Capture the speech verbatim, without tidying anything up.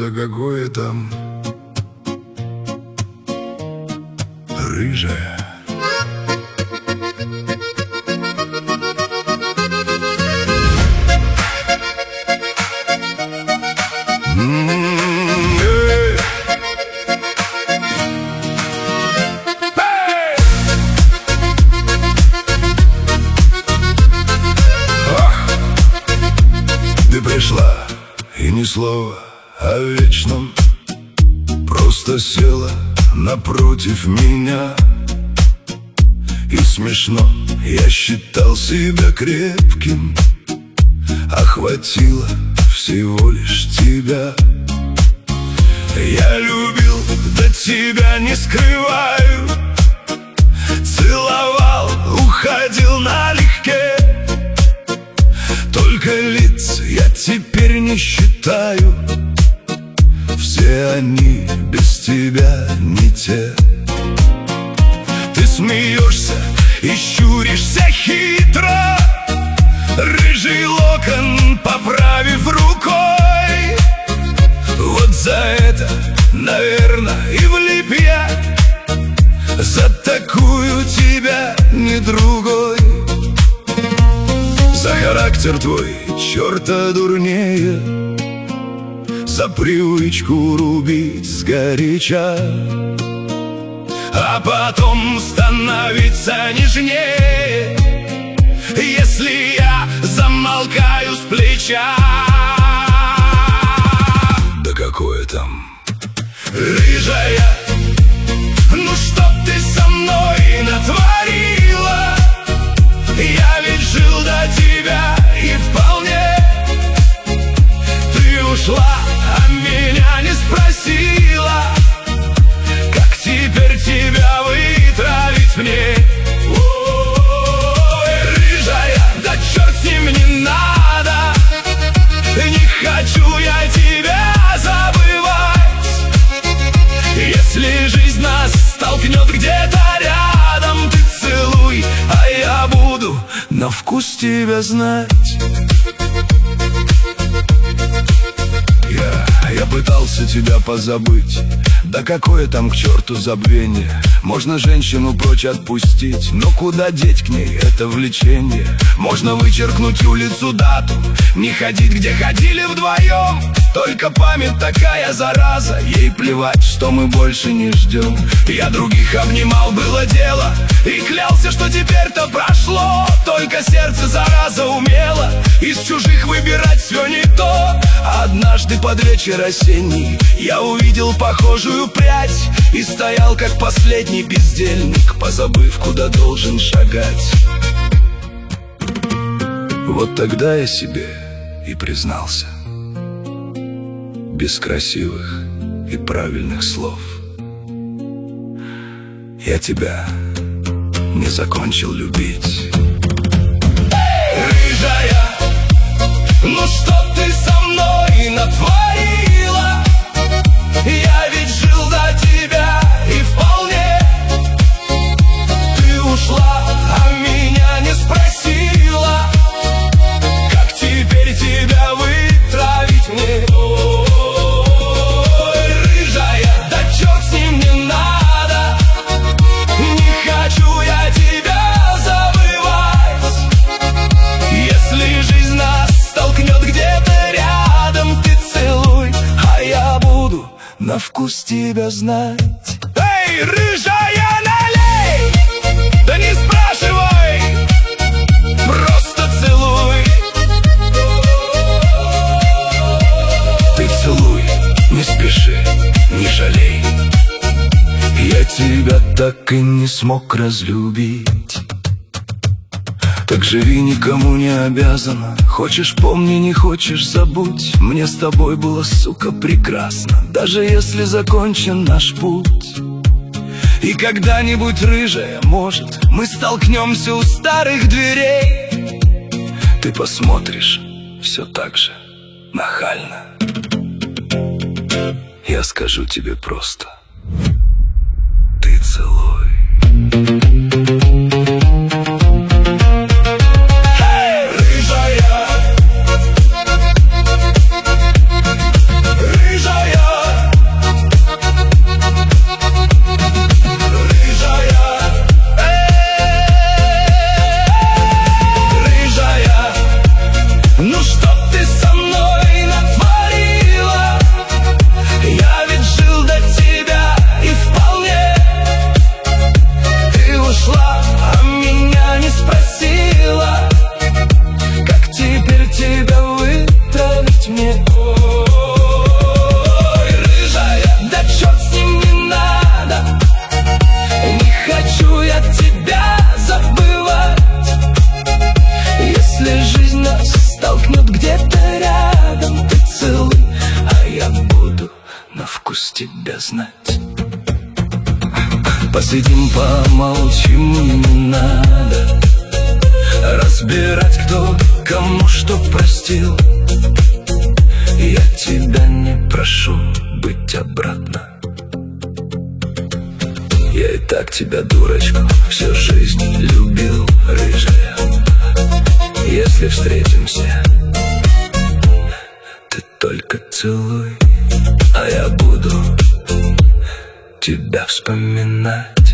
да какое там рыжая. Ты пришла, и ни слова о вечном, просто села напротив меня. И смешно, я считал себя крепким, охватило всего лишь тебя. Я любил, до тебя не скрываю, целовал, уходил налегке. Только лиц я теперь не считаю, все они без тебя не те. Ты смеешься и щуришься хитро, рыжий локон поправив рукой. Вот за это, наверное, и влип я, за такую тебя не другой. За характер твой черта дурнее, за привычку рубить сгоряча, а потом становиться нежнее, если я замолкаю с плеча. Да какое там рыжая, ну чтоб ты со мной натворила. Я ведь жил до тебя, и вполне ты ушла, а меня не спросила, как теперь тебя вытравить мне. Ой, рыжая, да черт с ним, не надо, не хочу я тебя забывать. Если жизнь нас столкнет где-то рядом, ты целуй, а я буду на вкус тебя знать. Я, я пытался тебя позабыть, да какое там к черту забвение. Можно женщину прочь отпустить, но куда деть к ней это влечение? Можно вычеркнуть улицу, дату, не ходить, где ходили вдвоем. Только память такая зараза, ей плевать, что мы больше не ждем. Я других обнимал, было дело, и клялся, что теперь-то прошло. Только сердце, зараза, умело из чужих выбирать все не то. Однажды под вечер осенний я увидел похожую прядь и стоял, как последний бездельник, позабыв, куда должен шагать. Вот тогда я себе и признался, без красивых и правильных слов: я тебя не закончил любить. Рыжая, ну что ты со мной натворила? Я ведь жил до тебя, и вполне ты ушла, а меня не спросила, как теперь тебя вытравить мне. Ой, рыжая, да черт с ним, не надо, не хочу я тебя забывать. Если жизнь нас столкнет где-то рядом, ты целуй, а я буду на вкус тебя знать. Эй, рыжая, налей, да не спрашивай, просто целуй. Ты целуй, не спеши, не жалей, я тебя так и не смог разлюбить. Так живи, никому не обязана, хочешь помни, не хочешь забудь. Мне с тобой было, сука, прекрасно, даже если закончен наш путь. И когда-нибудь, рыжая, может, мы столкнемся у старых дверей. Ты посмотришь все так же нахально. Я скажу тебе просто: ты целуй. Рыжая, Ну что ты со мной натворила? Я ведь жил до тебя и вполне. Ты ушла, а меня не спросила, как теперь тебя вытравить мне. Ой, рыжая, да черт с ним, не надо. Не хочу я тебя забывать. Если жизнь нас столкнет где-то рядом, ты целуй, а я буду на вкус тебя знать. Посидим, помолчим, не надо разбирать, кто кому что простил. Я тебя не прошу быть обратно. Я и так тебя, дурочку, всю жизнь любил, рыжая. Если встретимся, ты только целуй, а я буду тебя вспоминать.